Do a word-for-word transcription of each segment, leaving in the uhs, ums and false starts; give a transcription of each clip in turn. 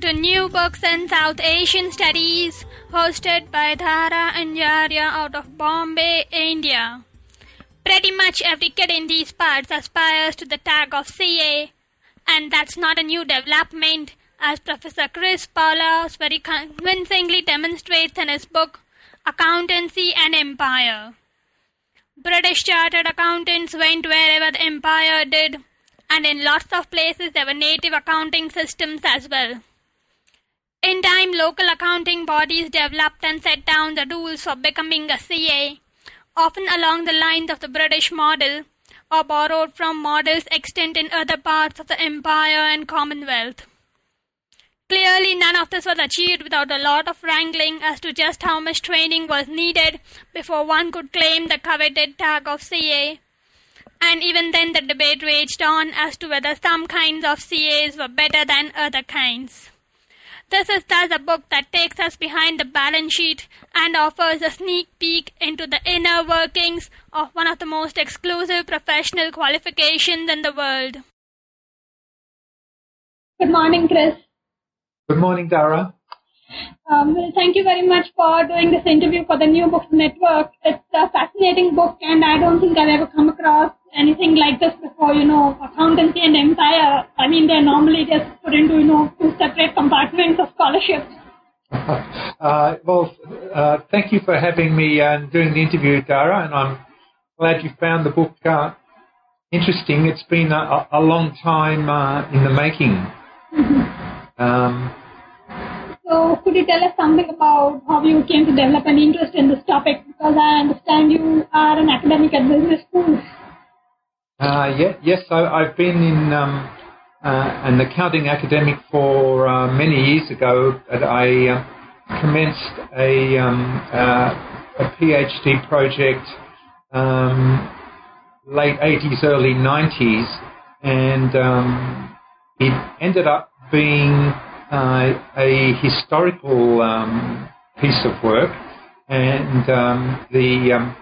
to New Books in South Asian Studies, hosted by Dhara and Yarya out of Bombay, India. Pretty much every kid in these parts aspires to the tag of C A, and that's not a new development, as Professor Chris Paulus very convincingly demonstrates in his book, Accountancy and Empire. British chartered accountants went wherever the empire did, and in lots of places there were native accounting systems as well. In time, local accounting bodies developed and set down the rules for becoming a C A, often along the lines of the British model, or borrowed from models extant in other parts of the empire and Commonwealth. Clearly, none of this was achieved without a lot of wrangling as to just how much training was needed before one could claim the coveted tag of C A. And even then the debate raged on as to whether some kinds of C As were better than other kinds. This is thus a book that takes us behind the balance sheet and offers a sneak peek into the inner workings of one of the most exclusive professional qualifications in the world. Good morning, Chris. Good morning, Dara. Um, well, thank you very much for doing this interview for the New Books Network. It's a fascinating book, and I don't think I've ever come across anything like this before. You know, accountancy and empire. I mean, they're normally just put into, you know, two separate compartments of scholarship. uh, well, uh, thank you for having me and uh, doing the interview, Dara, and I'm glad you found the book uh, interesting. It's been a, a long time uh, in the making. Mm-hmm. Um, So could you tell us something about how you came to develop an interest in this topic? Because I understand you are an academic at business school. Uh, yeah, yes, I, I've been in um, uh, an accounting academic for uh, many years ago. But I uh, commenced a, um, uh, a PhD project um, late eighties, early nineties, and um, it ended up being Uh, a historical um, piece of work, and um, the um,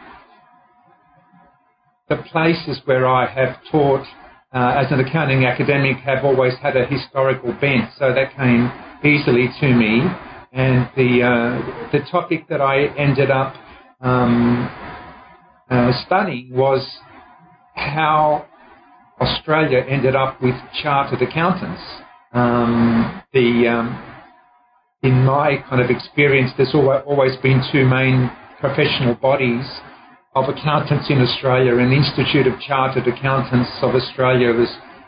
the places where I have taught uh, as an accounting academic have always had a historical bent, so that came easily to me. And the uh, the topic that I ended up um, uh, studying was how Australia ended up with chartered accountants. Um, the um, in my kind of experience, there's always been two main professional bodies of accountants in Australia, and the Institute of Chartered Accountants of Australia is,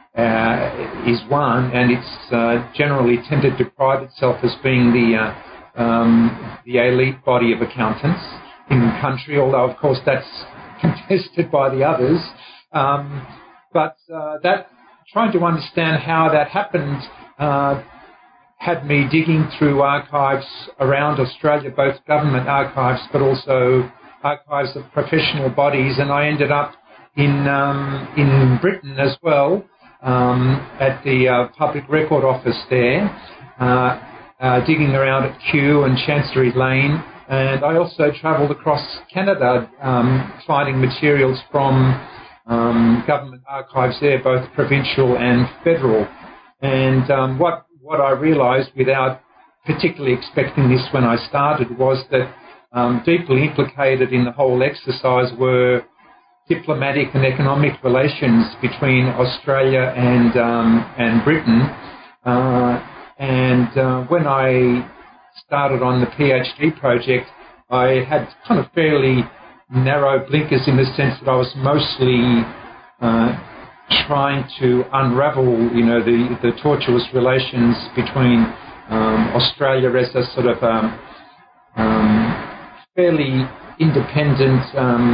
uh, is one, and it's uh, generally tended to pride itself as being the uh, um, the elite body of accountants in the country, although of course that's contested by the others. Um, but uh, that trying to understand how that happened uh, had me digging through archives around Australia, both government archives but also archives of professional bodies, and I ended up in um, in Britain as well, um, at the uh, Public Record Office there, uh, uh, digging around at Kew and Chancery Lane, and I also travelled across Canada um, finding materials from Um, government archives there, both provincial and federal. And um, what what I realised, without particularly expecting this when I started, was that um, deeply implicated in the whole exercise were diplomatic and economic relations between Australia and um, and Britain. Uh, and uh, when I started on the PhD project, I had kind of fairly narrow blinkers in the sense that I was mostly uh, trying to unravel, you know, the, the tortuous relations between um, Australia as a sort of um, um, fairly independent um,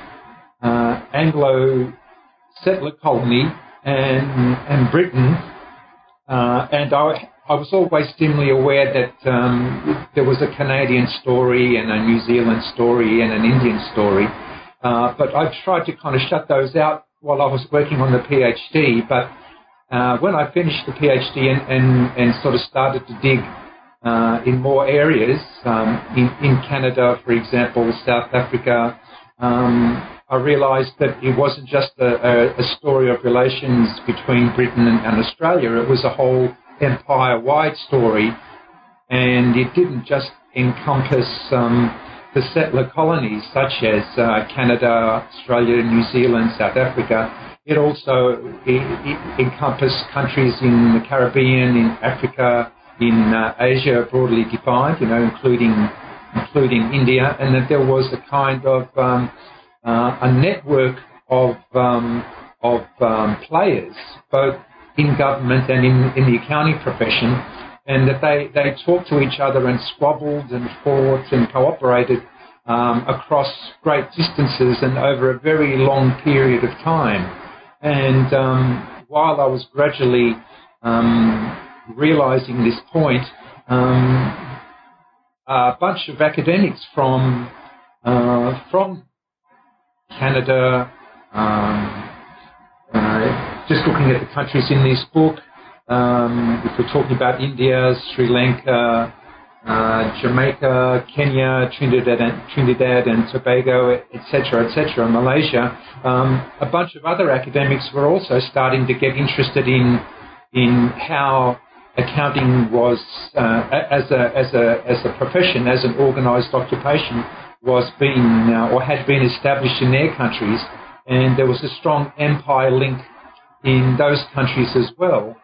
uh, Anglo settler colony and and Britain, uh, and I. I was always dimly aware that um, there was a Canadian story and a New Zealand story and an Indian story, uh, but I tried to kind of shut those out while I was working on the PhD. But uh, when I finished the PhD and, and, and sort of started to dig uh, in more areas, um, in, in Canada, for example, South Africa, um, I realised that it wasn't just a, a, a story of relations between Britain and, and Australia. It was a whole empire-wide story, and it didn't just encompass um, the settler colonies such as uh, Canada, Australia, New Zealand, South Africa. It also it, it encompassed countries in the Caribbean, in Africa, in uh, Asia, broadly defined, you know, including including India, and that there was a kind of um, uh, a network of um, of um, players, both in government and in, in the accounting profession, and that they, they talked to each other and squabbled and fought and cooperated um, across great distances and over a very long period of time. And um, while I was gradually um, realising this point, um, a bunch of academics from uh, from Canada, um, uh, just looking at the countries in this book, um, if we're talking about India, Sri Lanka, uh, Jamaica, Kenya, Trinidad and, Trinidad and Tobago, et cetera, et cetera, Malaysia, um, a bunch of other academics were also starting to get interested in in how accounting was, uh, as a as a as a profession, as an organised occupation, was being uh, or had been established in their countries, and there was a strong empire link in those countries as well.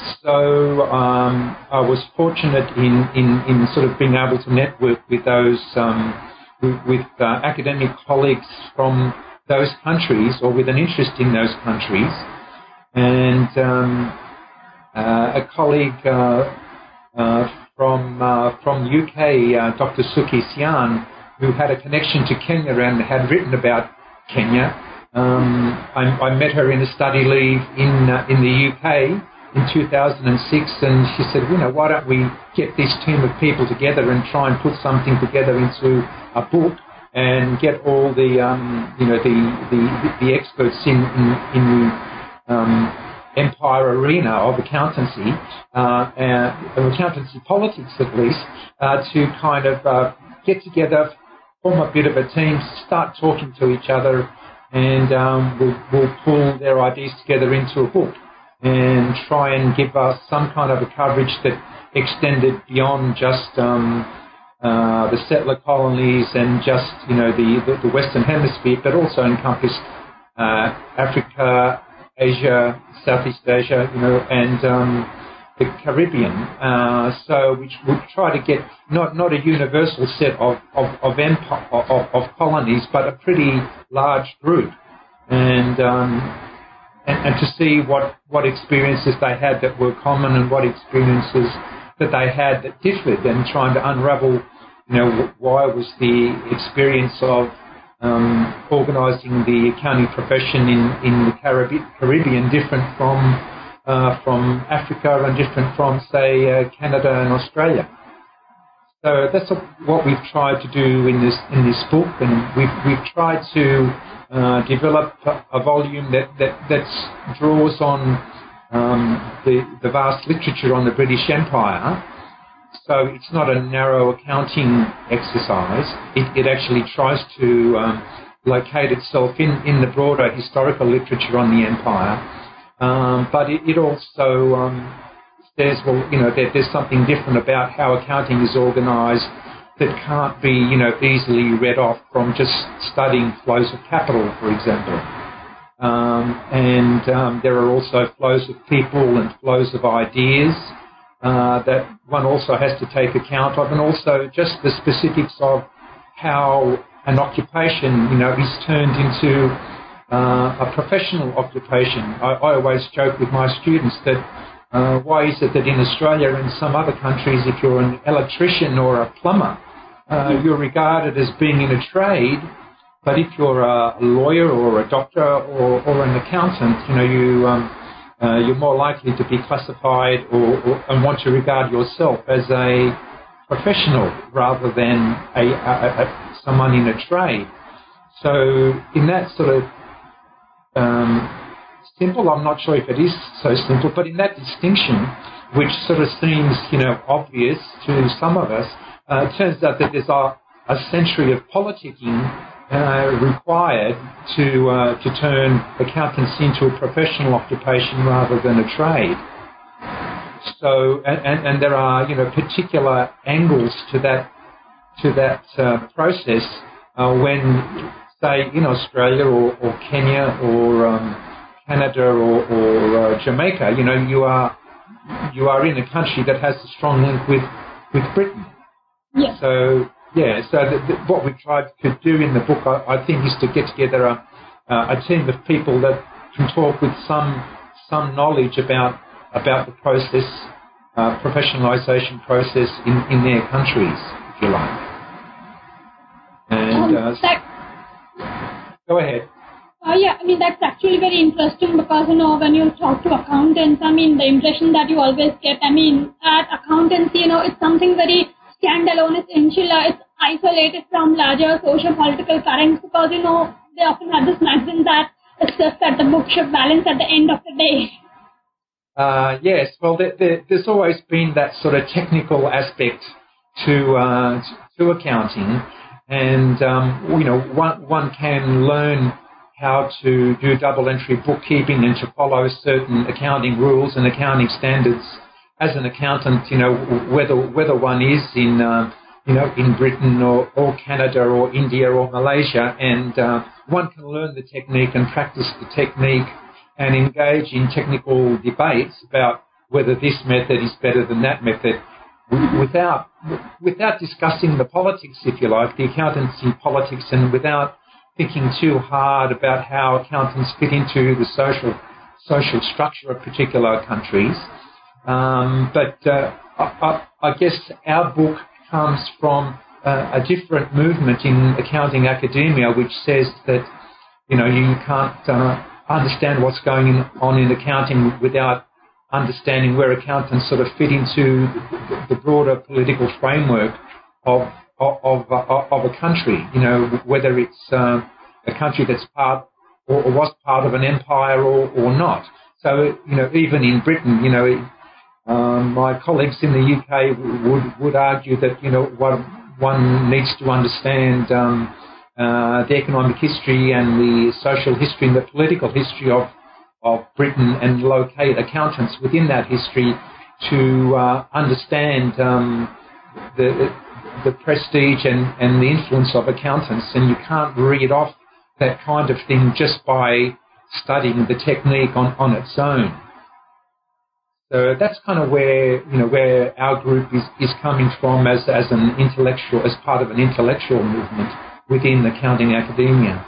So um, I was fortunate in, in, in sort of being able to network with those um, with, with uh, academic colleagues from those countries or with an interest in those countries, and um, uh, a colleague uh, uh, from uh, from U K, uh, Doctor Suki Sian, who had a connection to Kenya and had written about Kenya. Um, I, I met her in a study leave in uh, in the U K in two thousand six, and she said, you know, why don't we get this team of people together and try and put something together into a book and get all the um, you know the the, the experts in in, in the um, empire arena of accountancy, uh, and accountancy politics at least, uh, to kind of uh, get together, form a bit of a team, start talking to each other, and um, we'll, we'll pull their ideas together into a book and try and give us some kind of a coverage that extended beyond just um, uh, the settler colonies and just, you know, the, the, the Western Hemisphere, but also encompassed uh, Africa, Asia, Southeast Asia, you know, and um, the Caribbean. Uh, so we would try to get not not a universal set of of of, empire, of of colonies, but a pretty large group, and um, and, and to see what what experiences they had that were common and what experiences that they had that differed, and trying to unravel, you know, why was the experience of um, organising the accounting profession in in the Caribbean, Caribbean different from Uh, from Africa and different from, say, uh, Canada and Australia. So that's a, what we've tried to do in this in this book, and we've we've tried to uh, develop a, a volume that that that's, draws on um, the the vast literature on the British Empire. So it's not a narrow accounting exercise. It, it actually tries to um, locate itself in in the broader historical literature on the empire. Um, but it, it also um, says, well, you know, that there's something different about how accounting is organised that can't be, you know, easily read off from just studying flows of capital, for example. Um, and um, there are also flows of people and flows of ideas uh, that one also has to take account of, and also just the specifics of how an occupation, you know, is turned into Uh, a professional occupation. I, I always joke with my students that uh, why is it that in Australia and some other countries, if you're an electrician or a plumber, uh, you're regarded as being in a trade, but if you're a lawyer or a doctor or, or an accountant, you know, you, um, uh, you're more likely to be classified or, or and want to regard yourself as a professional rather than a, a, a someone in a trade. So in that sort of Um, simple, I'm not sure if it is so simple, but in that distinction, which sort of seems, you know, obvious to some of us, uh, it turns out that there's a, a century of politicking uh, required to uh, to turn accountants into a professional occupation rather than a trade. so, and, and, and there are, you know, particular angles to that to that uh, process uh, when, say, in Australia or, or Kenya or um, Canada or, or uh, Jamaica, you know, you are you are in a country that has a strong link with with Britain. Yes. So yeah, so the, the, what we tried to do in the book, I, I think, is to get together a, uh, a team of people that can talk with some some knowledge about about the process, uh, professionalisation process in, in their countries, if you like. And uh, um, that, go ahead. Uh, yeah, I mean, that's actually very interesting because, you know, when you talk to accountants, I mean, the impression that you always get, I mean, at accountancy, you know, it's something very standalone, it's insular, it's isolated from larger socio-political currents because, you know, they often have this maxim that it's just that the book should balance at the end of the day. Uh, yes, well, there, there, there's always been that sort of technical aspect to uh, to accounting, and um, you know, one one can learn how to do double entry bookkeeping and to follow certain accounting rules and accounting standards as an accountant. You know, whether whether one is in uh, you know in Britain or, or Canada or India or Malaysia, and uh, one can learn the technique and practice the technique and engage in technical debates about whether this method is better than that method, without without discussing the politics, if you like, the accountancy politics, and without thinking too hard about how accountants fit into the social social structure of particular countries. Um, but uh, I, I guess our book comes from uh, a different movement in accounting academia, which says that, you know, you can't uh, understand what's going on in accounting without understanding where accountants sort of fit into the broader political framework of of, of, of a country. You know, whether it's uh, a country that's part or, or was part of an empire or, or not. So, you know, even in Britain, you know, um, my colleagues in the U K would would argue that, you know, what one needs to understand um, uh, the economic history and the social history and the political history of of Britain and locate accountants within that history to uh, understand um, the the prestige and, and the influence of accountants. And you can't read off that kind of thing just by studying the technique on, on its own. So that's kind of where, you know, where our group is, is coming from as, as an intellectual, as part of an intellectual movement within accounting academia.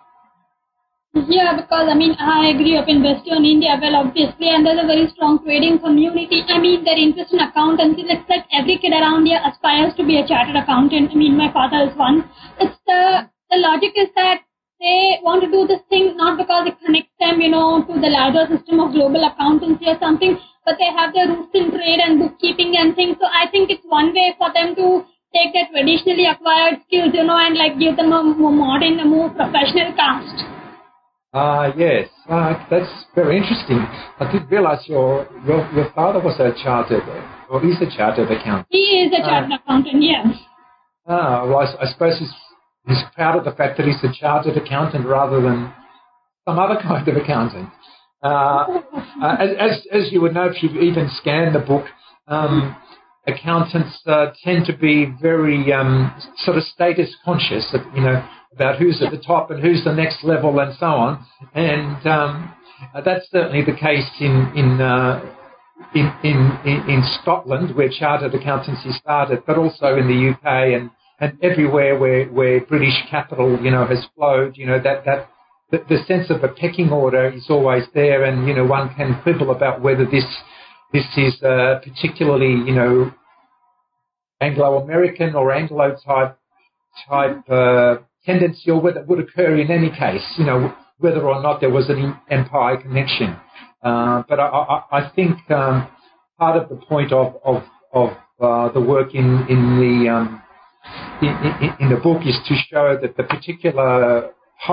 Yeah, because, I mean, I grew up in Western India, well, obviously, and there's a very strong trading community. I mean, their interest in accountancy, it's like every kid around here aspires to be a chartered accountant. I mean, my father is one. It's the, the logic is that they want to do this thing not because it connects them, you know, to the larger system of global accountancy or something, but they have their roots in trade and bookkeeping and things. So I think it's one way for them to take their traditionally acquired skills, you know, and like give them a more modern, a more professional cast. Ah, uh, yes. Uh, that's very interesting. I didn't realize your, your your father was a chartered, or is a chartered accountant. He is a chartered uh, accountant, yes. Ah, well, I, I suppose he's, he's proud of the fact that he's a chartered accountant rather than some other kind of accountant. Uh, uh, as, as as you would know, if you've even scanned the book, um, accountants uh, tend to be very um, sort of status conscious, you know, about who's at the top and who's the next level and so on. And um, uh, that's certainly the case in in, uh, in in in in Scotland, where chartered accountancy started, but also in the U K and, and everywhere where, where British capital, you know, has flowed. You know, that that the, the sense of a pecking order is always there, and you know, one can quibble about whether this this is uh, particularly, you know, Anglo-American or Anglo type type. Uh, tendency, or whether it would occur in any case, you know, whether or not there was an empire connection. Uh, but I, I, I think um, part of the point of of, of uh, the work in in the um, in, in, in the book is to show that the particular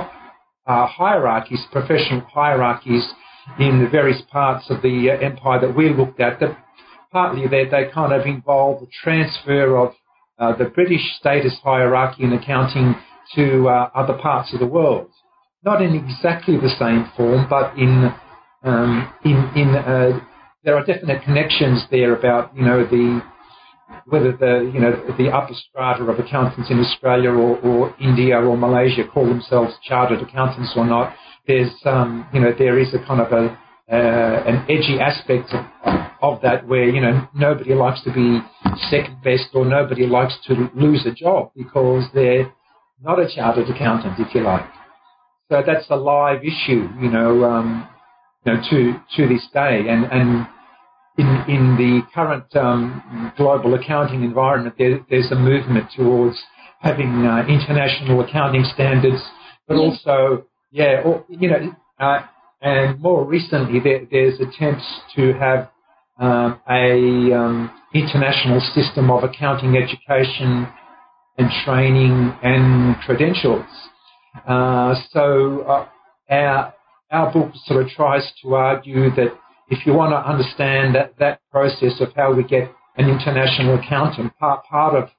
uh, hierarchies, professional hierarchies in the various parts of the uh, empire that we looked at, that partly they they kind of involve the transfer of uh, the British status hierarchy in accounting to uh, other parts of the world, not in exactly the same form, but in um, in in uh, there are definite connections there about, you know, the whether the, you know, the upper strata of accountants in Australia or, or India or Malaysia call themselves chartered accountants or not. There's, um, you know, there is a kind of a uh, an edgy aspect of, of that where, you know, nobody likes to be second best or nobody likes to lose a job because they're not a chartered accountant, if you like. So that's a live issue, you know, um, you know, to to this day, and and. In, in the current um, global accounting environment, there, there's a movement towards having uh, international accounting standards, but also, yeah, or, you know, uh, and more recently, there, there's attempts to have um, a um, international system of accounting education and training and credentials. Uh, so uh, our our book sort of tries to argue that if you want to understand that, that process of how we get an international accountant, part, part of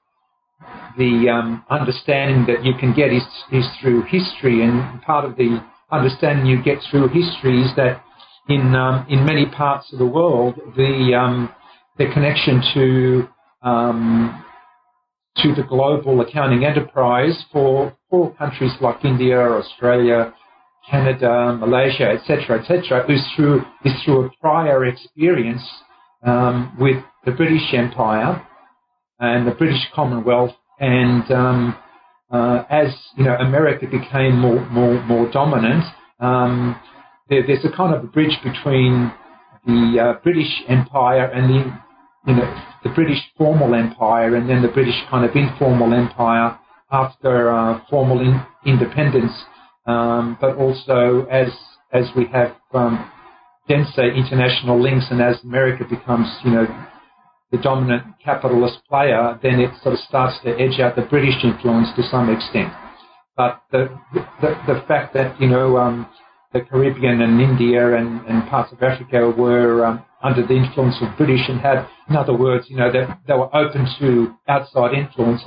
the um, understanding that you can get is, is through history, and part of the understanding you get through history is that in um, in many parts of the world, the um, the connection to um, to the global accounting enterprise for for countries like India, Australia, Canada, Malaysia, et cetera, et cetera, is through is through a prior experience um, with the British Empire and the British Commonwealth, and um, uh, as you know, America became more more more dominant. Um, there, there's a kind of a bridge between the uh, British Empire and the you know the British formal empire, and then the British kind of informal empire after uh, formal in, independence. Um, but also as as we have um, denser international links, and as America becomes, you know, the dominant capitalist player, then it sort of starts to edge out the British influence to some extent. But the the, the fact that, you know, um, the Caribbean and India and, and parts of Africa were um, under the influence of British and had, in other words, you know, that they, they were open to outside influence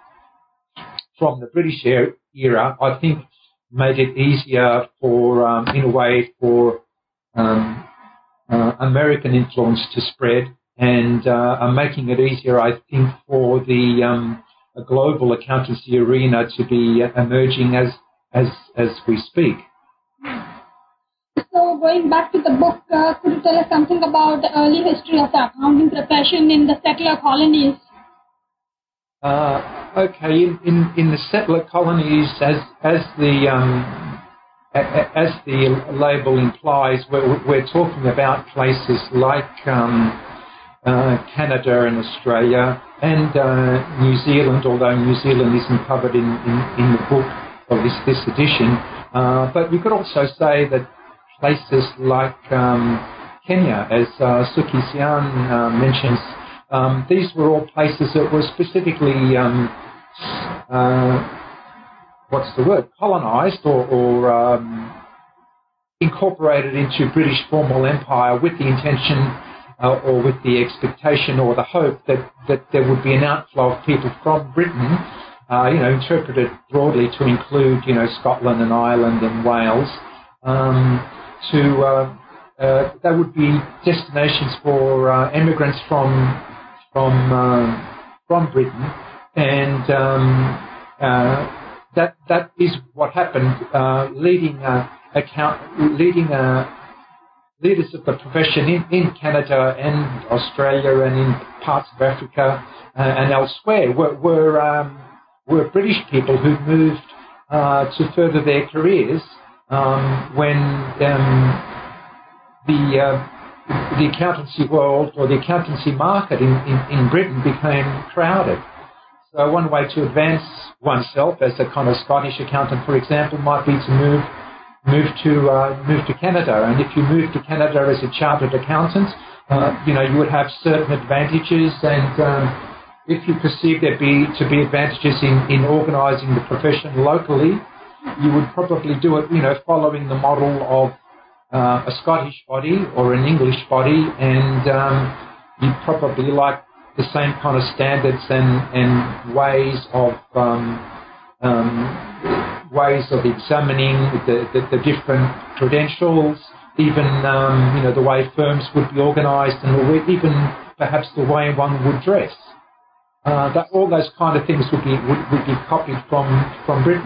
from the British era, I think made it easier for, um, in a way, for um, uh, American influence to spread, and uh, are making it easier, I think, for the um, a global accountancy arena to be emerging as as as we speak. So, going back to the book, uh, could you tell us something about the early history of the accounting profession in the settler colonies? Uh, okay, in, in, in the settler colonies, as as the um, as the label implies, we're, we're talking about places like um, uh, Canada and Australia and uh, New Zealand, although New Zealand isn't covered in, in, in the book of this this edition. Uh, but we could also say that places like um, Kenya, as uh, Suki Sian uh, mentions. Um, these were all places that were specifically, um, uh, what's the word, colonised or, or um, incorporated into British formal empire with the intention uh, or with the expectation or the hope that, that there would be an outflow of people from Britain, uh, you know, interpreted broadly to include, you know, Scotland and Ireland and Wales, um, to, uh, uh, they would be destinations for uh, immigrants from from uh, from Britain, and um, uh, that that is what happened, uh, leading uh, account leading uh, leaders of the profession in, in Canada and Australia and in parts of Africa uh, and elsewhere were were, um, were British people who moved uh, to further their careers um, when um, the uh, the accountancy world or the accountancy market in, in, in Britain became crowded. So one way to advance oneself as a kind of Scottish accountant, for example, might be to move move to uh, move to Canada. And if you move to Canada as a chartered accountant, uh, you know, you would have certain advantages, and um, if you perceive there be to be advantages in, in organising the profession locally, you would probably do it, you know, following the model of Uh, a Scottish body or an English body, and um, you'd probably like the same kind of standards and, and ways of um, um, ways of examining the, the, the different credentials, even um, you know, the way firms would be organised, and even perhaps the way one would dress. Uh, that all those kind of things would be would, would be copied from from Britain.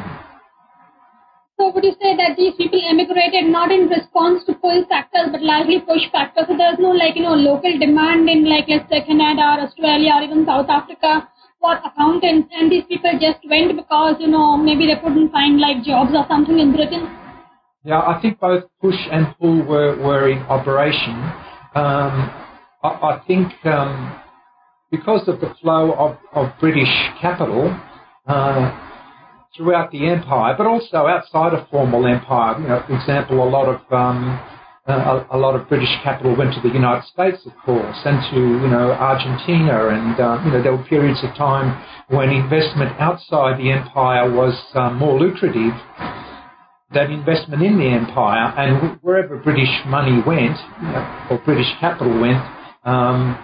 So would you say that these people emigrated not in response to pull factors but largely push factors? So there's no like, you know, local demand in like, let's say, Canada or Australia or even South Africa for accountants, and these people just went because, you know, maybe they couldn't find like jobs or something in Britain? Yeah, I think both push and pull were, were in operation. Um, I, I think um, because of the flow of, of British capital, uh, throughout the empire, but also outside of formal empire. You know, for example, a lot of um, a, a lot of British capital went to the United States, of course, and to you know Argentina, and uh, you know there were periods of time when investment outside the empire was um, more lucrative than investment in the empire. And wherever British money went, you know, or British capital went, um,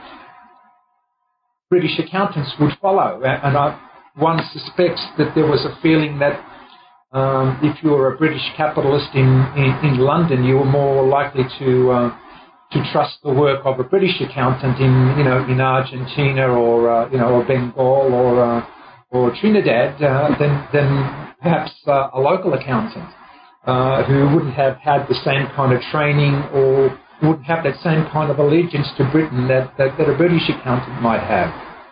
British accountants would follow, and I. One suspects that there was a feeling that um, if you were a British capitalist in, in, in London, you were more likely to uh, to trust the work of a British accountant in you know in Argentina or uh, you know or Bengal or uh, or Trinidad uh, than than perhaps uh, a local accountant uh, who wouldn't have had the same kind of training or wouldn't have that same kind of allegiance to Britain that that, that a British accountant might have.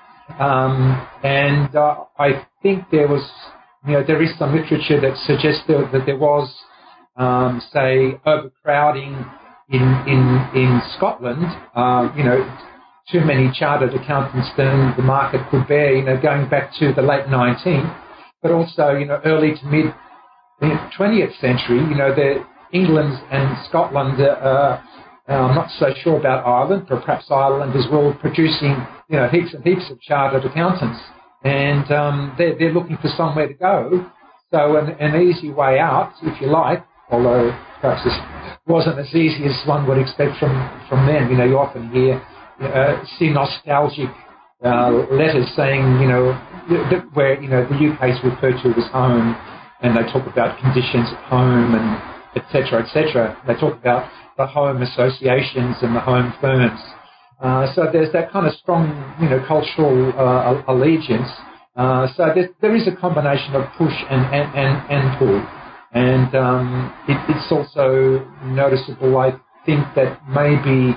Um, and uh, I think there was, you know, there is some literature that suggests that, that there was, um, say, overcrowding in in in Scotland. Uh, you know, too many chartered accountants than the market could bear. You know, going back to the late nineteenth, but also you know early to mid twentieth century. You know, the England and Scotland. Uh, uh, I'm not so sure about Ireland, but perhaps Ireland as well, producing you know, heaps and heaps of chartered accountants, and um, they're, they're looking for somewhere to go. So an, an easy way out, if you like, although perhaps this wasn't as easy as one would expect from, from them. You know, you often hear, uh, see nostalgic uh, letters saying, you know, where, you know, the U K is referred to as home, and they talk about conditions at home and et cetera, et cetera. They talk about the home associations and the home firms. Uh, so there's that kind of strong, you know, cultural uh, allegiance. Uh, so there, there is a combination of push and and, and, and pull. And um, it, it's also noticeable, I think, that maybe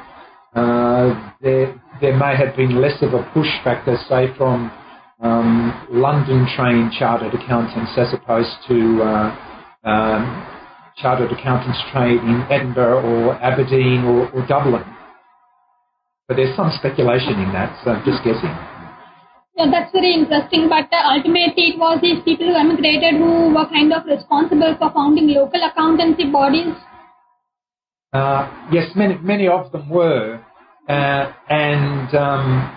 uh, there, there may have been less of a push factor, say, from um, London-trained chartered accountants as opposed to uh, um, chartered accountants trained in Edinburgh or Aberdeen or, or Dublin. But there's some speculation in that, so I'm just guessing. Yeah, that's very interesting. But uh, ultimately, it was these people who emigrated who were kind of responsible for founding local accountancy bodies. Uh, yes, many many of them were, uh, and um,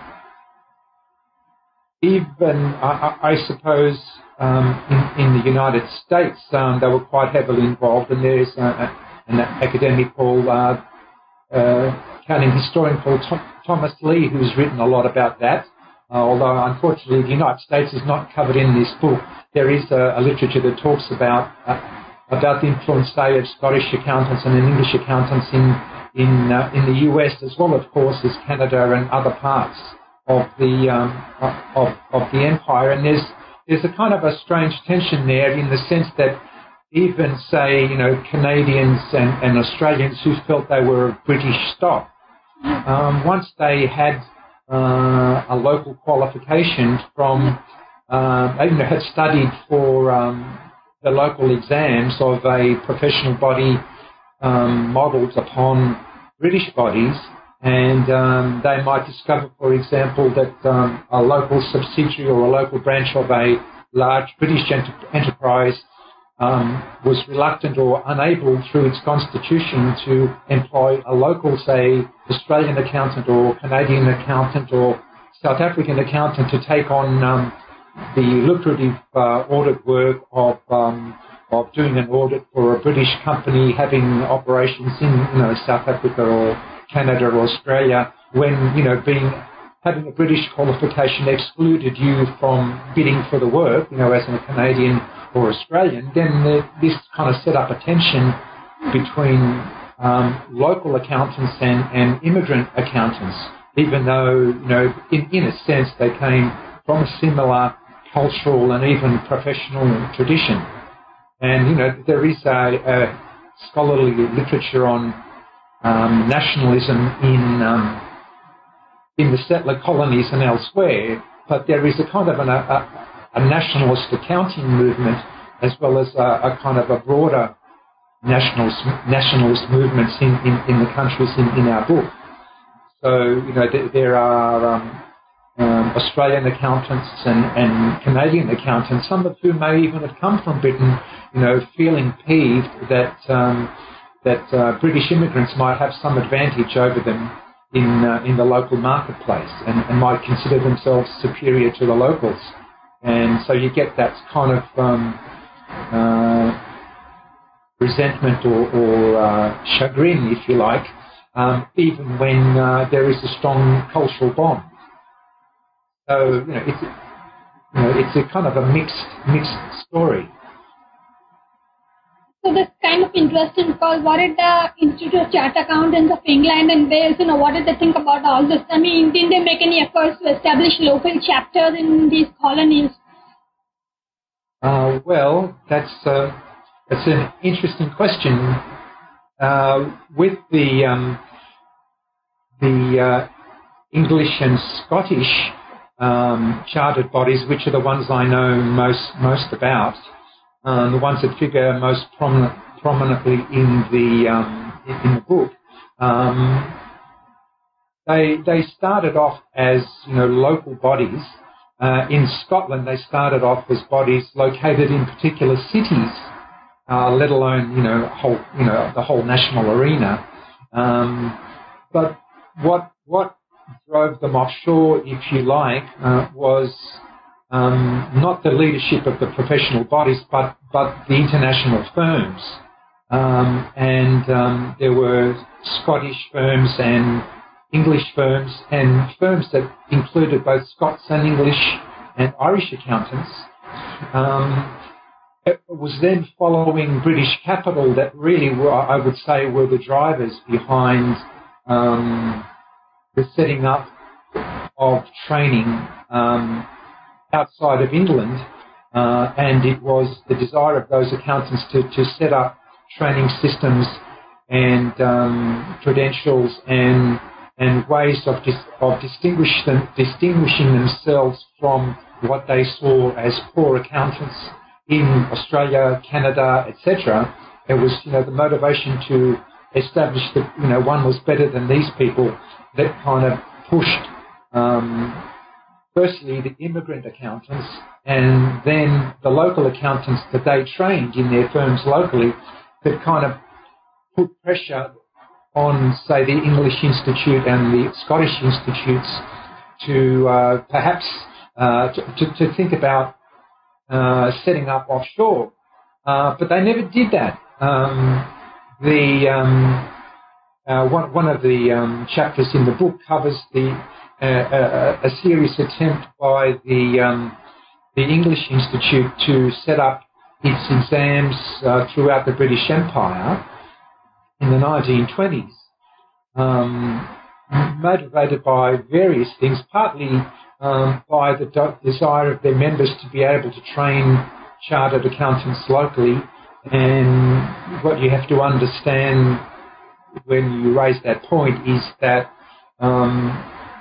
even I, I suppose um, in, in the United States um, they were quite heavily involved. And there's uh, an academic called. Uh, uh, accounting historian called Thomas Lee, who's written a lot about that, uh, although unfortunately the United States is not covered in this book. There is a, a literature that talks about uh, about the influence, say, of Scottish accountants and English accountants in in uh, in the U S as well, of course, as Canada and other parts of the um, of of the empire. And there's there's a kind of a strange tension there in the sense that even, say, you know, Canadians and, and Australians who felt they were of British stock, Um, once they had uh, a local qualification from, uh, they you know, had studied for um, the local exams of a professional body um, modelled upon British bodies, and um, they might discover, for example, that um, a local subsidiary or a local branch of a large British ent- enterprise Um, was reluctant or unable through its constitution to employ a local, say, Australian accountant or Canadian accountant or South African accountant to take on um, the lucrative uh, audit work of um, of doing an audit for a British company having operations in, you know, South Africa or Canada or Australia, when, you know, being having a British qualification excluded you from bidding for the work, you know, as a Canadian or Australian, then the, this kind of set up a tension between um, local accountants and, and immigrant accountants, even though, you know, in, in a sense they came from a similar cultural and even professional tradition. And, you know, there is a, a scholarly literature on um, nationalism in um, in the settler colonies and elsewhere, but there is a kind of an, a, a nationalist accounting movement as well as a, a kind of a broader nationalist, nationalist movements in, in, in the countries in, in our book. So, you know, th- there are um, um, Australian accountants and, and Canadian accountants, some of whom may even have come from Britain, you know, feeling peeved that um, that uh, British immigrants might have some advantage over them in uh, in the local marketplace and, and might consider themselves superior to the locals. And so you get that kind of um, uh, resentment or, or uh, chagrin, if you like, um, even when uh, there is a strong cultural bond. So, you know, it's, you know, it's a kind of a mixed mixed story. So that's kind of interesting, because what did the Institute of Chartered Accountants of England and Wales, you know, what did they think about all this? I mean, didn't they make any efforts to establish local chapters in these colonies? Uh, well, that's uh, that's an interesting question. Uh, with the um, the uh, English and Scottish um, chartered bodies, which are the ones I know most most about, um, the ones that figure most prominent, prominently in the um, in the book, um, they they started off as, you know, local bodies. Uh, in Scotland, they started off as bodies located in particular cities, uh, let alone, you know, whole, you know, the whole national arena. Um, but what what drove them offshore, if you like, uh, was um, not the leadership of the professional bodies, but but the international firms. Um, and um, there were Scottish firms and English firms, and firms that included both Scots and English and Irish accountants. Um, it was then following British capital that really were, I would say, were the drivers behind um, the setting up of training um, outside of England, uh, and it was the desire of those accountants to, to set up training systems and um, credentials and and ways of, dis- of distinguish them, distinguishing themselves from what they saw as poor accountants in Australia, Canada, et cetera. It was, you know, the motivation to establish that, you know, one was better than these people that kind of pushed, um, firstly, the immigrant accountants and then the local accountants that they trained in their firms locally, that kind of put pressure on, say, the English Institute and the Scottish Institutes to uh, perhaps uh, to, to, to think about uh, setting up offshore. Uh, but they never did that. Um, the um, uh, one, one of the um, chapters in the book covers the uh, a, a serious attempt by the um, the English Institute to set up its exams uh, throughout the British Empire in the nineteen twenties, um, motivated by various things, partly um, by the do- desire of their members to be able to train chartered accountants locally. And what you have to understand when you raise that point is that, um,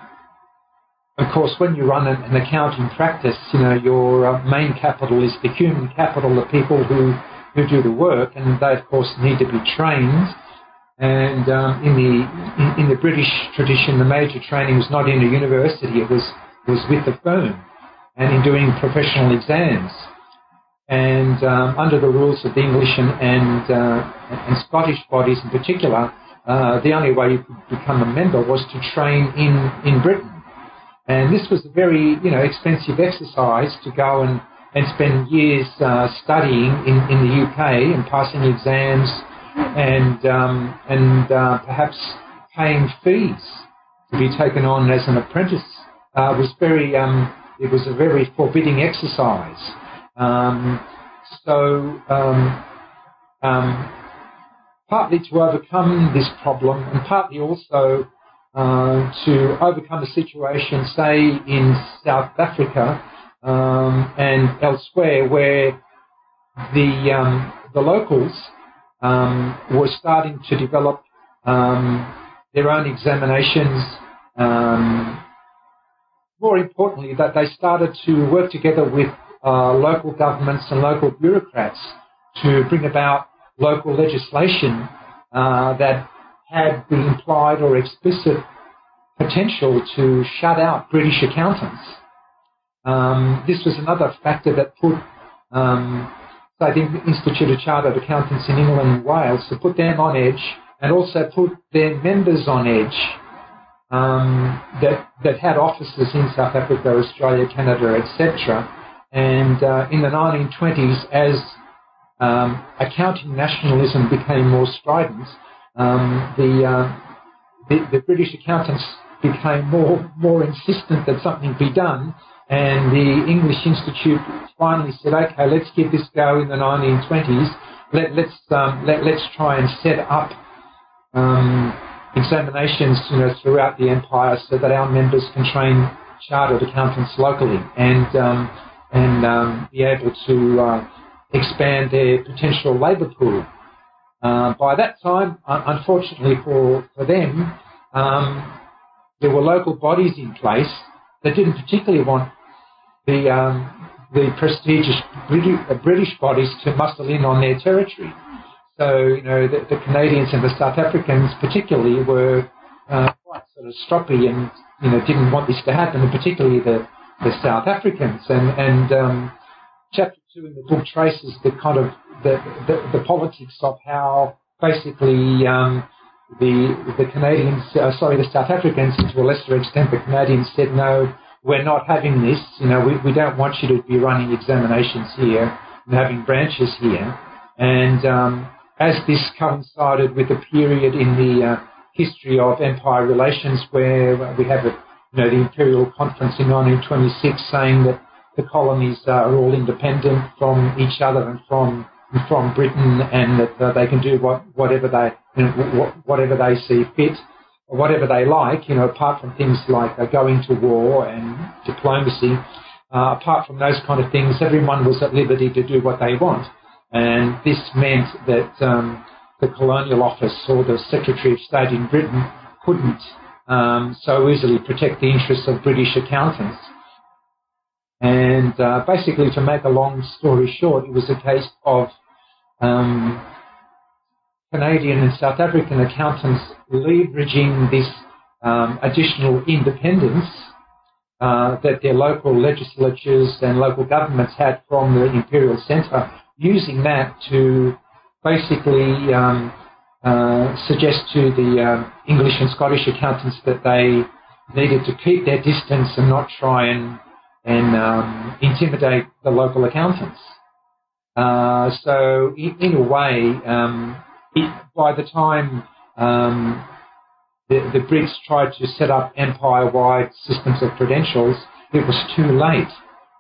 of course, when you run an, an accounting practice, you know, your uh, main capital is the human capital, the people who, who do the work, and they, of course, need to be trained. And um, in the in, in the British tradition, the major training was not in a university; it was was with the firm, and in doing professional exams. And um, under the rules of the English and and, uh, and Scottish bodies in particular, uh, the only way you could become a member was to train in in Britain. And this was a very, you know, expensive exercise to go and and spend years uh, studying in in the U K and passing exams. And um, and uh, perhaps paying fees to be taken on as an apprentice uh, was very um, it was a very forbidding exercise. Um, so um, um, partly to overcome this problem and partly also uh, to overcome a situation, say, in South Africa um, and elsewhere where the, um, the locals um, were starting to develop um, their own examinations. Um, more importantly, that they started to work together with uh, local governments and local bureaucrats to bring about local legislation uh, that had the implied or explicit potential to shut out British accountants. Um, this was another factor that put, um, say, the Institute of Chartered Accountants in England and Wales, to put them on edge and also put their members on edge um, that, that had offices in South Africa, Australia, Canada, et cetera. And uh, in the nineteen twenties, as um, accounting nationalism became more strident, um, the, uh, the the British accountants became more more insistent that something be done, and the English Institute finally said, "Okay, let's give this go." In the nineteen twenties, let, let's um, let, let's try and set up um, examinations, you know, throughout the empire, so that our members can train chartered accountants locally and um, and um, be able to uh, expand their potential labour pool. Uh, by that time, unfortunately for, for them, um, there were local bodies in place that didn't particularly want the um, the prestigious British, uh, British bodies to muscle in on their territory. So, you know, the, the Canadians and the South Africans particularly were uh, quite sort of stroppy and, you know, didn't want this to happen, and particularly the, the South Africans. And, and um, chapter two in the book traces the kind of the, the, the politics of how basically um, the the Canadians, uh, sorry, the South Africans, and to a lesser extent the Canadians, said, no, we're not having this. You know, we, we don't want you to be running examinations here and having branches here. And um, as this coincided with a period in the uh, history of empire relations where we have a, you know, the Imperial Conference in nineteen twenty-six saying that the colonies uh, are all independent from each other and from from Britain, and that uh, they can do what, whatever they you know, whatever they see fit, or whatever they like. You know, apart from things like uh, going to war and diplomacy. Uh, apart from those kind of things, everyone was at liberty to do what they want, and this meant that um, the Colonial Office or the Secretary of State in Britain couldn't um, so easily protect the interests of British accountants. And uh, basically, to make a long story short, it was a case of um, Canadian and South African accountants leveraging this um, additional independence uh, that their local legislatures and local governments had from the imperial centre, using that to basically um, uh, suggest to the uh, English and Scottish accountants that they needed to keep their distance and not try and and um, intimidate the local accountants. Uh, so in, in a way, um, it, by the time um, the, the Brits tried to set up empire-wide systems of credentials, it was too late.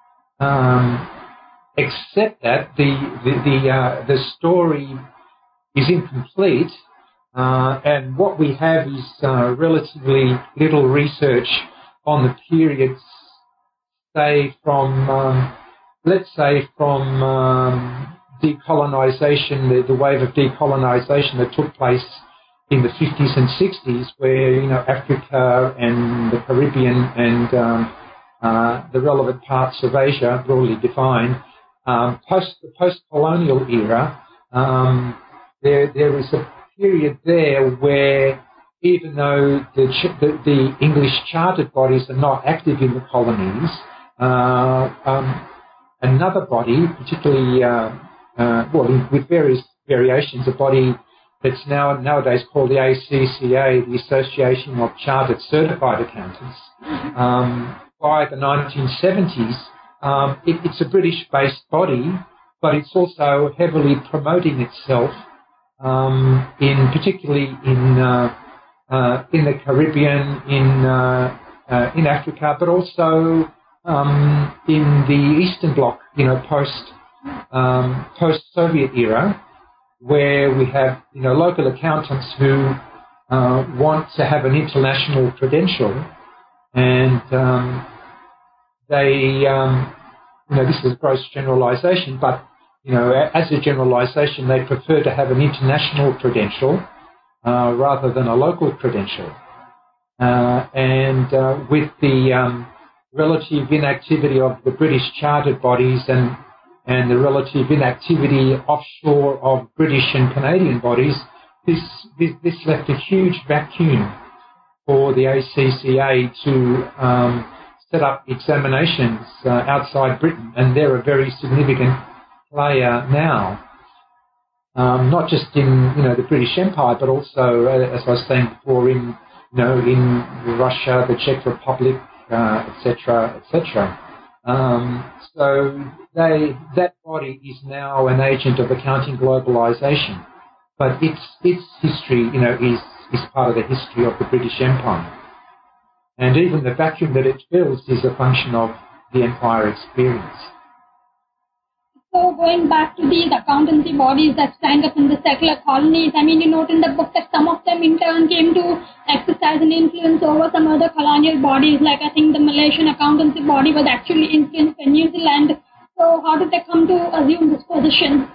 Um, except that the the the, uh, the story is incomplete, uh, and what we have is uh, relatively little research on the periods, say from, um, let's say from um, decolonisation, the, the wave of decolonisation that took place in the fifties and sixties, where, you know, Africa and the Caribbean and um, uh, the relevant parts of Asia, broadly defined, um, post the post-colonial era, um, there there was a period there where, even though the, ch- the, the English chartered bodies are not active in the colonies, Uh, um, another body, particularly, uh, uh, well, with various variations, a body that's now nowadays called the A C C A, the Association of Chartered Certified Accountants. Um, by the nineteen seventies, um, it, it's a British-based body, but it's also heavily promoting itself, um, in particularly in uh, uh, in the Caribbean, in uh, uh, in Africa, but also Um, in the Eastern Bloc, you know, post um, post-Soviet era, where we have, you know, local accountants who uh, want to have an international credential, and um, they, um, you know, this is a gross generalisation, but, you know, as a generalisation, they prefer to have an international credential uh, rather than a local credential. Uh, and uh, with the um, relative inactivity of the British chartered bodies and and the relative inactivity offshore of British and Canadian bodies, this this, this left a huge vacuum for the A C C A to um, set up examinations uh, outside Britain, and they're a very significant player now. Um, not just in, you know, the British Empire, but also, uh, as I was saying before, in, you know, in Russia, the Czech Republic, uh, et cetera, et cetera. Um, so they, that body is now an agent of accounting globalisation, but its its history, you know, is is part of the history of the British Empire, and even the vacuum that it fills is a function of the empire experience. So going back to these accountancy bodies that stand up in the settler colonies, I mean, you note in the book that some of them in turn came to exercise an influence over some other colonial bodies, like I think the Malaysian accountancy body was actually influenced by New Zealand. So how did they come to assume this position?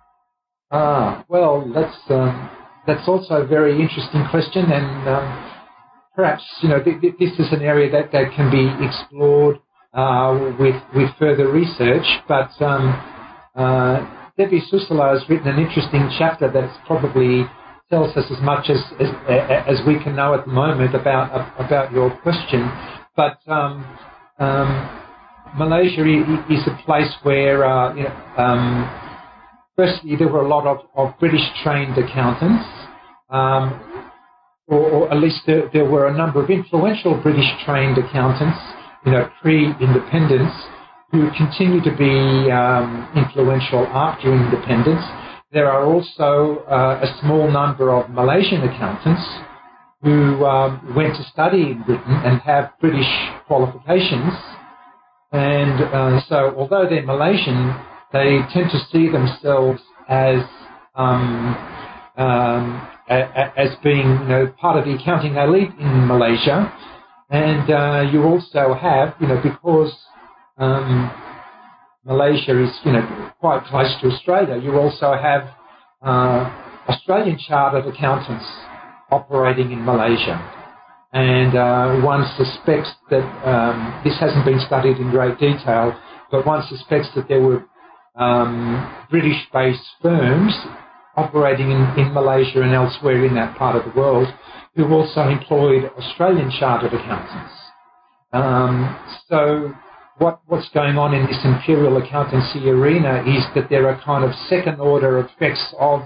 Ah, well, that's um, that's also a very interesting question, and um, perhaps, you know, th- th- this is an area that, that can be explored uh, with with further research, but. Um, Uh, Debbie Susala has written an interesting chapter that probably tells us as much as, as as we can know at the moment about about your question. But um, um, Malaysia is a place where, uh, you know, um, firstly, there were a lot of, of British trained accountants, um, or, or at least there, there were a number of influential British trained accountants, you know, pre-independence, who continue to be um, influential after independence. There are also uh, a small number of Malaysian accountants who um, went to study in Britain and have British qualifications. And uh, so although they're Malaysian, they tend to see themselves as um, um, a, a, as being, you know, part of the accounting elite in Malaysia. And uh, you also have, you know, because Um, Malaysia is, you know, quite close to Australia, you also have uh, Australian chartered accountants operating in Malaysia. And uh, one suspects that, um, this hasn't been studied in great detail, but one suspects that there were um, British-based firms operating in, in Malaysia and elsewhere in that part of the world who also employed Australian chartered accountants. Um, so What, what's going on in this imperial accountancy arena is that there are kind of second-order effects of,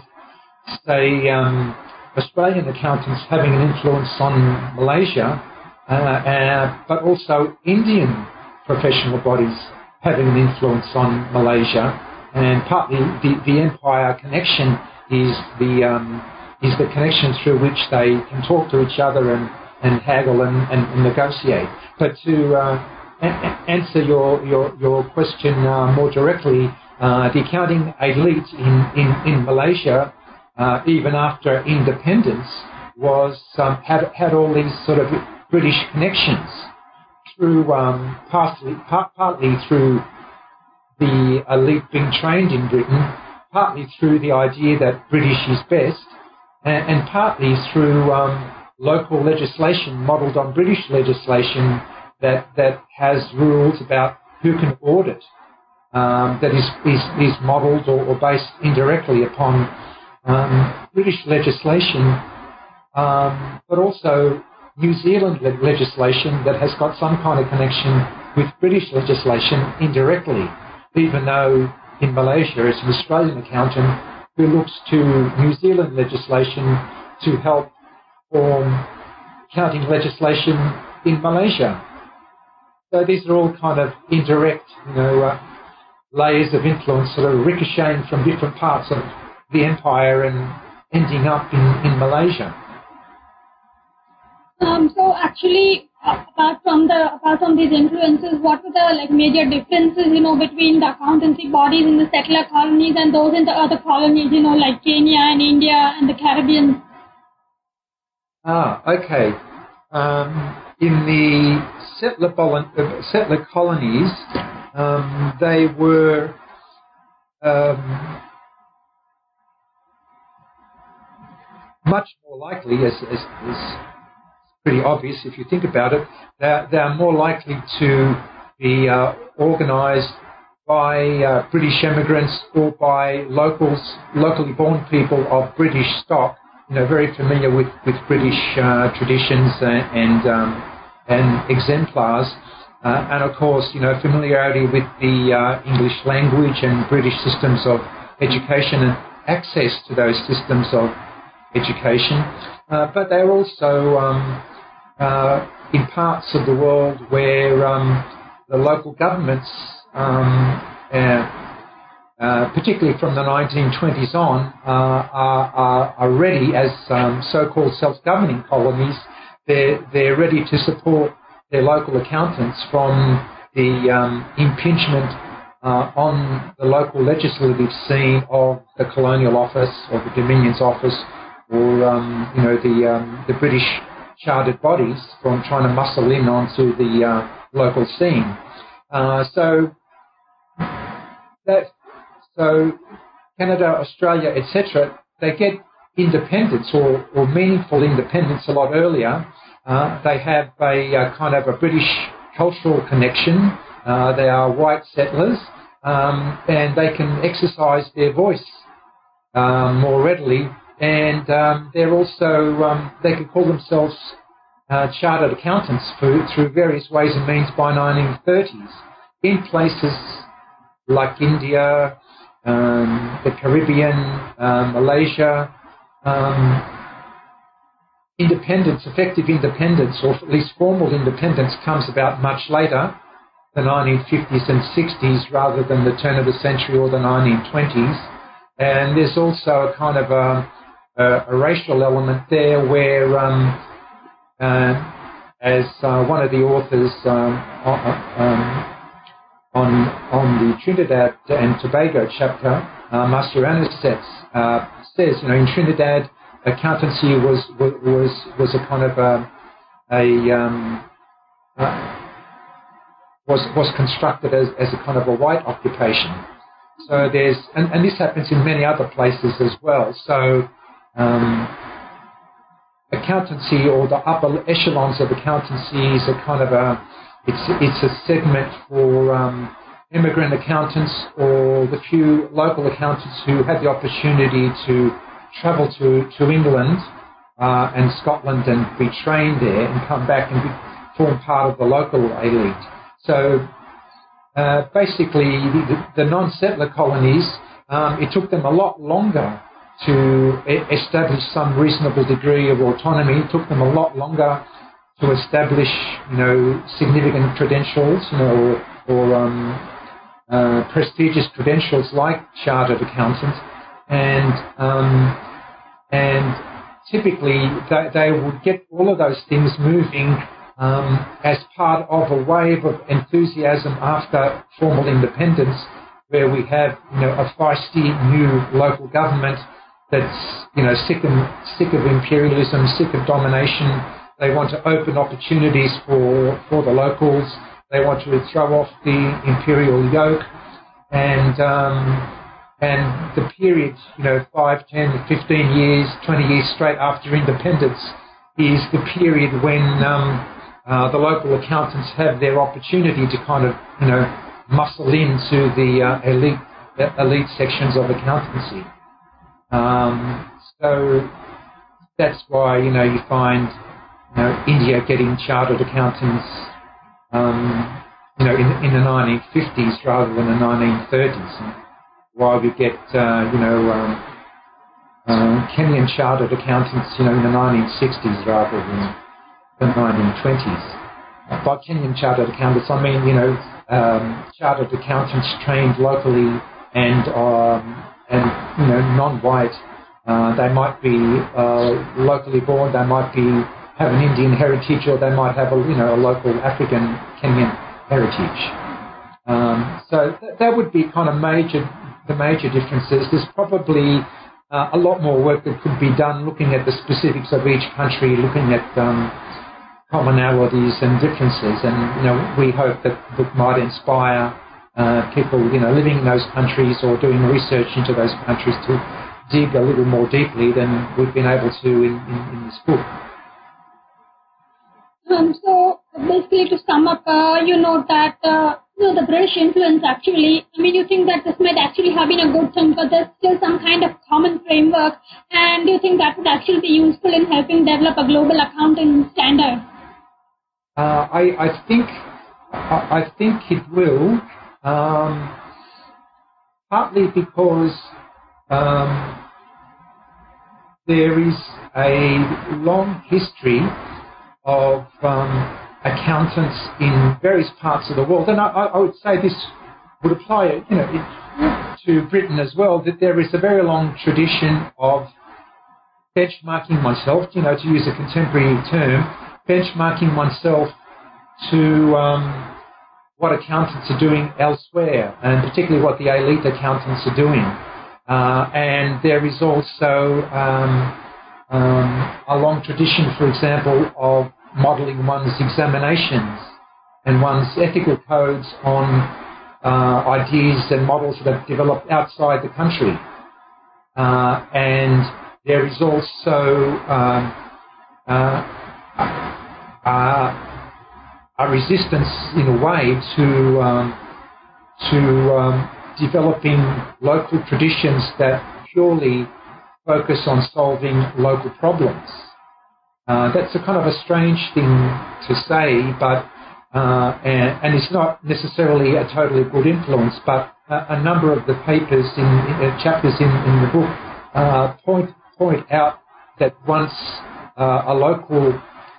say, um, Australian accountants having an influence on Malaysia, uh, uh, but also Indian professional bodies having an influence on Malaysia, and partly the, the empire connection is the um, is the connection through which they can talk to each other and, and haggle and, and, and negotiate. But to uh, answer your, your, your question uh, more directly, uh, the accounting elite in, in, in Malaysia, uh, even after independence, was um, had, had all these sort of British connections through um, partly, part, partly through the elite being trained in Britain, partly through the idea that British is best, and, and partly through um, local legislation modelled on British legislation that that has rules about who can audit, um, that is is, is modelled or, or based indirectly upon um, British legislation, um, but also New Zealand le- legislation that has got some kind of connection with British legislation indirectly, even though in Malaysia it's an Australian accountant who looks to New Zealand legislation to help form accounting legislation in Malaysia. So these are all kind of indirect, you know, uh, layers of influence sort of ricocheting from different parts of the empire and ending up in, in Malaysia. Um, so actually, apart from the apart from these influences, what were the like major differences, you know, between the accountancy bodies in the settler colonies and those in the other colonies, you know, like Kenya and India and the Caribbean? Ah, okay. Um, in the settler, bol- uh, settler colonies, um, they were um, much more likely, as, as, as pretty obvious if you think about it, they're, they're more likely to be uh, organised by uh, British immigrants or by locals, locally born people of British stock, you know, very familiar with, with British uh, traditions and and, um, and exemplars, uh, and of course, you know, familiarity with the uh, English language and British systems of education and access to those systems of education. Uh, but they're also um, uh, in parts of the world where um, the local governments, um, uh, uh, particularly from the nineteen twenties on, uh, are, are, are ready as um, so-called self-governing colonies. They're, they're ready to support their local accountants from the um, impingement uh, on the local legislative scene of the Colonial Office or the Dominion's Office, or um, you know the um, the British chartered bodies from trying to muscle in onto the uh, local scene. Uh, so that so Canada, Australia, et cetera, they get independence or, or meaningful independence a lot earlier. Uh, they have a, a kind of a British cultural connection. Uh, they are white settlers, um, and they can exercise their voice um, more readily. And um, they're also, um, they can call themselves uh, chartered accountants for, through various ways and means by nineteen thirties in places like India, um, the Caribbean, um, Malaysia. Um, independence, effective independence, or at least formal independence, comes about much later, the nineteen fifties and sixties, rather than the turn of the century or the nineteen twenties. And there's also a kind of a Uh, a racial element there where, um, uh, as uh, one of the authors um, um, on on the Trinidad and Tobago chapter, uh, Mascarenas says, uh, says, you know, in Trinidad, accountancy was was was a kind of a, a um, uh, was was constructed as, as a kind of a white occupation. So there's and, and this happens in many other places as well. So Um, accountancy, or the upper echelons of accountancy, is a kind of a it's it's a segment for um, immigrant accountants or the few local accountants who had the opportunity to travel to to England uh, and Scotland and be trained there and come back and be, form part of the local elite. So uh, basically, the, the non-settler colonies, um, it took them a lot longer to establish some reasonable degree of autonomy. It took them a lot longer to establish, you know, significant credentials, you know, or, or um, uh, prestigious credentials like chartered accountant, and um, and typically they, they would get all of those things moving um, as part of a wave of enthusiasm after formal independence, where we have, you know, a feisty new local government that's, you know, sick of, sick of imperialism, sick of domination. They want to open opportunities for, for the locals. They want to throw off the imperial yoke. And um, and the period, you know, five, ten, fifteen years, twenty years straight after independence is the period when um, uh, the local accountants have their opportunity to kind of, you know, muscle into the uh, elite, the elite sections of accountancy. Um, so that's why, you know, you find, you know, India getting chartered accountants, um, you know, in, in the nineteen fifties rather than the nineteen thirties. And why we get, uh, you know, um, uh, Kenyan chartered accountants, you know, in the nineteen sixties rather than the nineteen twenties. Uh, by Kenyan chartered accountants, I mean, you know, um, chartered accountants trained locally and um, and, you know, non-white. Uh, they might be uh, locally born, they might be have an Indian heritage, or they might have a, you know, a local African Kenyan heritage. Um, so th- that would be kind of major, the major differences. There's probably uh, a lot more work that could be done looking at the specifics of each country, looking at um, commonalities and differences. And, you know, we hope that the book might inspire uh, people, you know, living in those countries or doing research into those countries to dig a little more deeply than we've been able to in, in, in this book. Um, so basically, to sum up, uh, you know that uh, you know, the British influence actually, I mean, you think that this might actually have been a good thing, but there's still some kind of common framework, and do you think that would actually be useful in helping develop a global accounting standard? Uh, I, I think I, I think it will, um, partly because um, there is a long history of um, accountants in various parts of the world, and I, I would say this would apply, you know, to Britain as well. That there is a very long tradition of benchmarking oneself, you know, to use a contemporary term, benchmarking oneself to um, what accountants are doing elsewhere, and particularly what the elite accountants are doing. Uh, and there is also um, Um, a long tradition, for example, of modelling one's examinations and one's ethical codes on uh, ideas and models that have developed outside the country. Uh, and there is also um, uh, uh, a resistance, in a way, to um, to um, developing local traditions that purely focus on solving local problems. Uh, that's a kind of a strange thing to say, but uh, and, and it's not necessarily a totally good influence, but a, a number of the papers in, in uh, chapters in, in the book uh, point point out that once uh, a local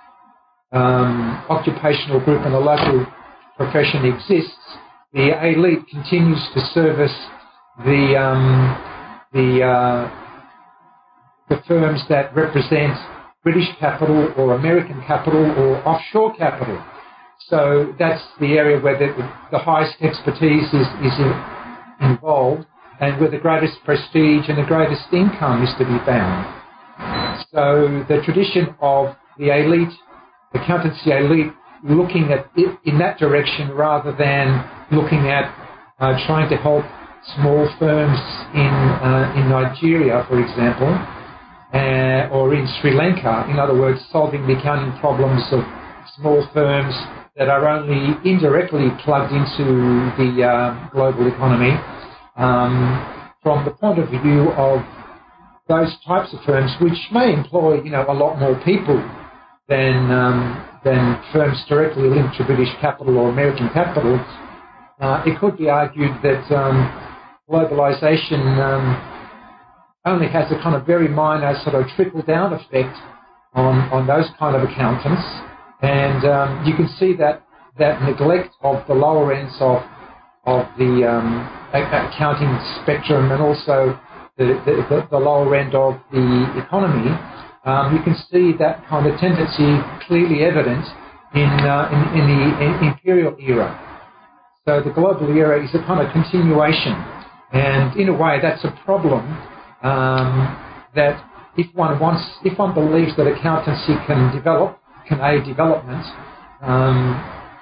um, occupational group and a local profession exists, the elite continues to service the um, the uh, the firms that represent British capital or American capital or offshore capital. So that's the area where the, the highest expertise is, is involved, and where the greatest prestige and the greatest income is to be found. So the tradition of the elite, accountancy elite, looking at it in that direction rather than looking at uh, trying to help small firms in uh, in Nigeria, for example, Uh, or in Sri Lanka, in other words, solving the accounting problems of small firms that are only indirectly plugged into the uh, global economy. Um, from the point of view of those types of firms, which may employ, you know, a lot more people than um, than firms directly linked to British capital or American capital, uh, it could be argued that um, globalisation um, only has a kind of very minor sort of trickle-down effect on, on those kind of accountants. And um, you can see that, that neglect of the lower ends of, of the um, accounting spectrum, and also the, the, the lower end of the economy. Um, you can see that kind of tendency clearly evident in, uh, in, in the imperial era. So the global era is a kind of continuation. And in a way, that's a problem. Um, that if one wants, if one believes that accountancy can develop, can aid development, um,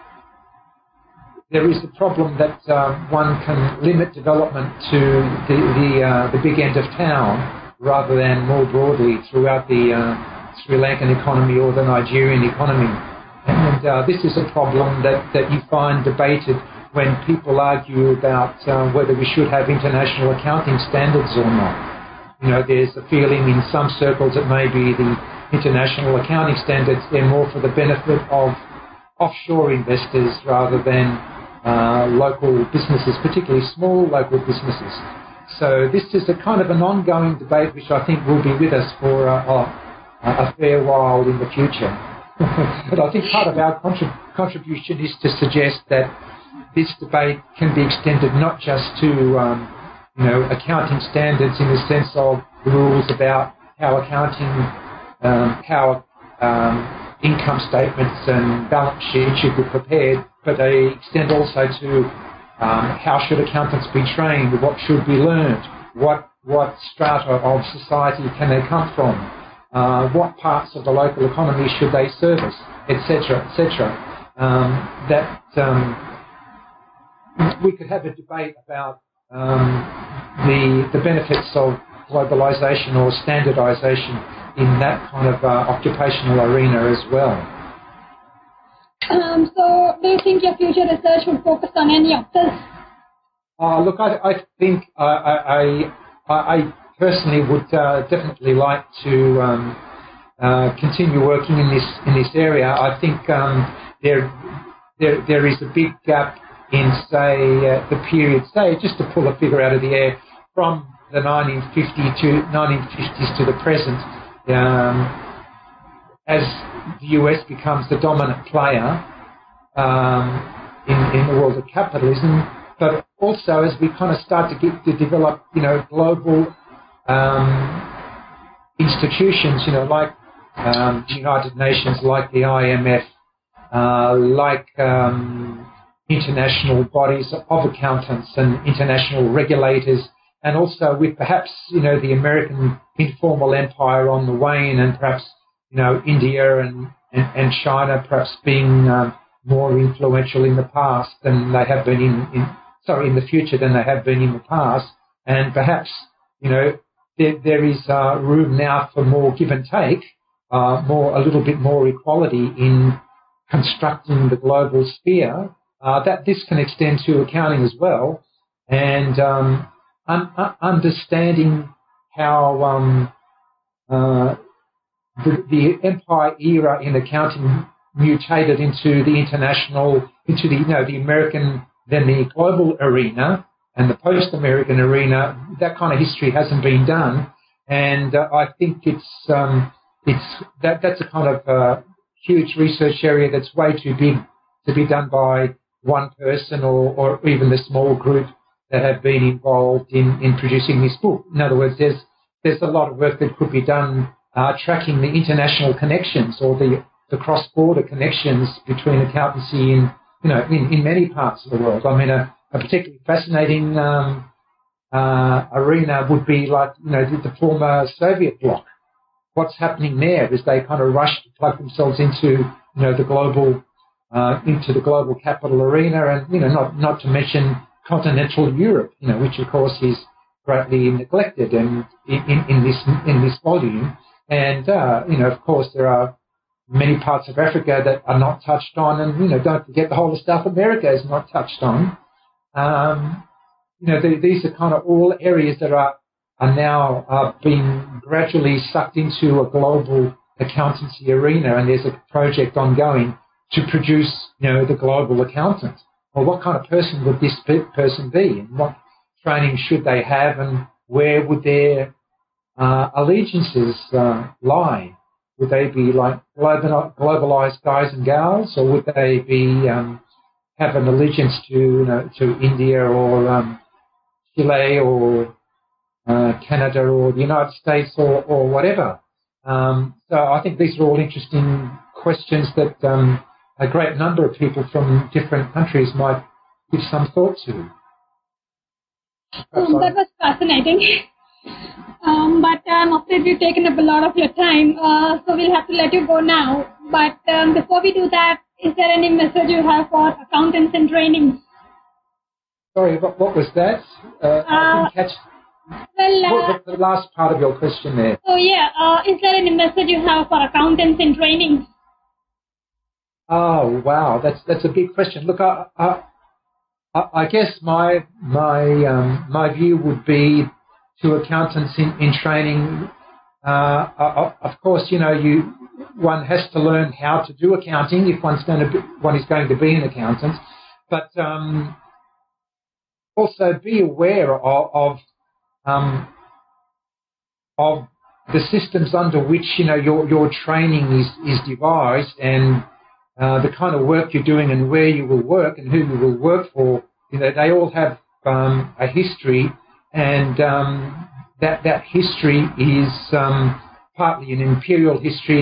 there is the problem that uh, one can limit development to the the, uh, the big end of town rather than more broadly throughout the uh, Sri Lankan economy or the Nigerian economy. And uh, this is a problem that, that you find debated when people argue about uh, whether we should have international accounting standards or not. You know, there's a feeling in some circles that maybe the international accounting standards, they're more for the benefit of offshore investors rather than uh, local businesses, particularly small local businesses. So this is a kind of an ongoing debate which I think will be with us for uh, a, a fair while in the future. But I think part of our contrib- contribution is to suggest that this debate can be extended not just to um, you know, accounting standards in the sense of rules about how accounting, um, how um, income statements and balance sheets you could prepare, but they extend also to um, how should accountants be trained, what should be learned, what what strata of society can they come from, uh, what parts of the local economy should they service, et cetera, et cetera. Um, that um, we could have a debate about um, the the benefits of globalisation or standardisation in that kind of uh, occupational arena as well. Um, so, do you think your future research would focus on any of this? Uh, look, I, I think I, I, I personally would uh, definitely like to um, uh, continue working in this in this area. I think um, there there there is a big gap in, say, uh, the period, say, just to pull a figure out of the air, from the nineteen fifties to nineteen fifties to the present. Um, as the U S becomes the dominant player um, in, in the world of capitalism, but also as we kind of start to get to develop, you know, global um, institutions, you know, like um, the United Nations, like the I M F, uh, like um, international bodies of accountants and international regulators, and also with perhaps, you know, the American informal empire on the wane, and perhaps, you know, India and, and, and China perhaps being um, more influential in the past than they have been in, in, sorry, in the future than they have been in the past. And perhaps, you know, there, there is uh, room now for more give and take, uh, more, a little bit more equality in constructing the global sphere. Uh, that this can extend to accounting as well. And um, un- understanding how um, uh, the, the empire era in accounting mutated into the international, into the, you know, the American, then the global arena and the post-American arena. That kind of history hasn't been done, and uh, I think it's um, it's that that's a kind of uh, huge research area that's way too big to be done by one person or, or even the small group that have been involved in, in producing this book. In other words, there's there's a lot of work that could be done uh, tracking the international connections or the, the cross-border connections between accountancy in, you know, in, in many parts of the world. I mean, a, a particularly fascinating um, uh, arena would be like, you know, the, the former Soviet bloc. What's happening there is they kind of rush to plug themselves into, you know, the global uh, into the global capital arena, and, you know, not not to mention continental Europe, you know, which of course is greatly neglected and in, in, in this in this volume. And uh, you know, of course, there are many parts of Africa that are not touched on, and, you know, don't forget the whole of South America is not touched on. Um, you know, the, these are kind of all areas that are are now uh, being gradually sucked into a global accountancy arena, and there's a project ongoing to produce, you know, the global accountant. Well, what kind of person would this person be, and what training should they have, and where would their uh, allegiances uh, lie? Would they be like global, globalized guys and gals, or would they be um, have an allegiance to, you know, to India or um, Chile or uh, Canada or the United States or, or whatever? Um, so I think these are all interesting questions that um, a great number of people from different countries might give some thought to. Um, that was fascinating. um, but I'm afraid we've taken up a lot of your time, uh, so we'll have to let you go now. But um, before we do that, is there any message you have for accountants in training? Sorry, what, what was that? Uh, uh, I didn't catch well, uh, what, the last part of your question there. So yeah, uh, is there any message you have for accountants in training? Oh wow, that's that's a big question. Look, I I, I guess my my um, my view would be to accountants in, in training. Uh, of course, you know, you one has to learn how to do accounting if one's going to be, one is going to be an accountant, but um, also be aware of of, um, of the systems under which, you know, your your training is is devised, and Uh, the kind of work you're doing and where you will work and who you will work for. You know, they all have um, a history, and um, that that history is um, partly an imperial history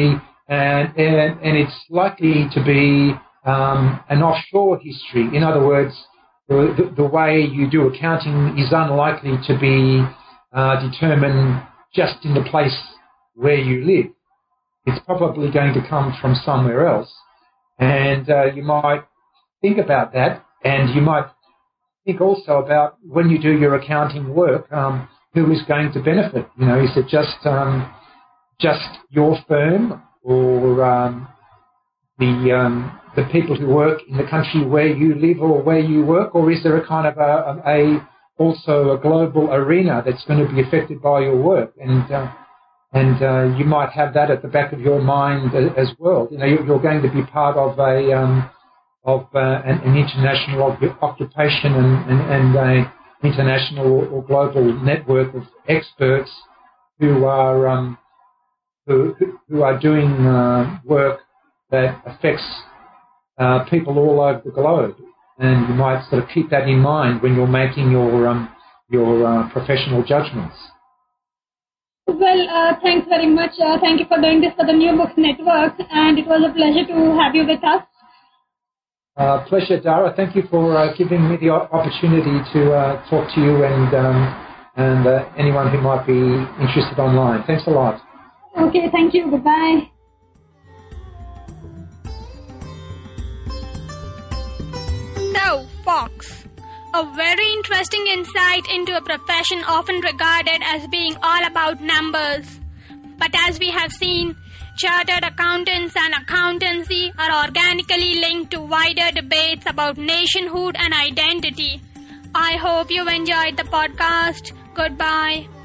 and, and, and it's likely to be um, an offshore history. In other words, the, the, the way you do accounting is unlikely to be uh, determined just in the place where you live. It's probably going to come from somewhere else. And uh, you might think about that, and you might think also about when you do your accounting work, um, who is going to benefit? You know, is it just um, just your firm, or um, the um, the people who work in the country where you live or where you work, or is there a kind of a, a also a global arena that's going to be affected by your work? And uh, and uh, you might have that at the back of your mind as well. You know, you're going to be part of a um, of uh, an, an international occupation and and, and a international or global network of experts who are um, who who are doing uh, work that affects uh, people all over the globe, and you might sort of keep that in mind when you're making your um, your uh, professional judgments. Well, uh, thanks very much. Uh, thank you for doing this for the New Books Network, and it was a pleasure to have you with us. Uh, pleasure, Dara. Thank you for uh, giving me the opportunity to uh, talk to you and um, and uh, anyone who might be interested online. Thanks a lot. Okay, thank you. Goodbye. So, Fox. A very interesting insight into a profession often regarded as being all about numbers. But as we have seen, chartered accountants and accountancy are organically linked to wider debates about nationhood and identity. I hope you enjoyed the podcast. Goodbye.